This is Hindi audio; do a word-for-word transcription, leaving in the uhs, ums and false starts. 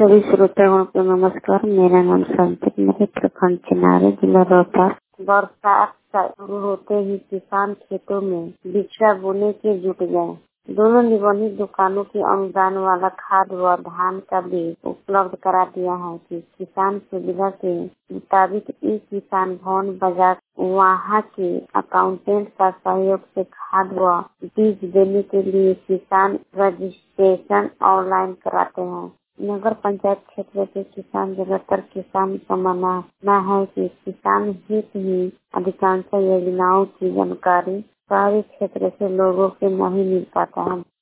सभी श्रोताओं को नमस्कार। मेरा नाम संचित मेरे प्रखंड चिनारे जिला रोहतास। बरसात शुरू होते ही किसान खेतों में बिचड़ा बोने के जुट गए। दोनों निबंधित दुकानों की अनुदान वाला खाद व धान का बीज उपलब्ध करा दिया है कि किसान सुविधा के मुताबिक ई किसान भवन बाजार वहाँ के अकाउंटेंट का सहयोग से खाद व बीज देने के लिए किसान रजिस्ट्रेशन ऑनलाइन कराते हैं। नगर पंचायत क्षेत्र के किसान ज्यादातर किसान का मानना है कि किसान हित ही अधिकांश योजनाओं की जानकारी शहरी क्षेत्र से लोगों को नहीं मिल पाता है।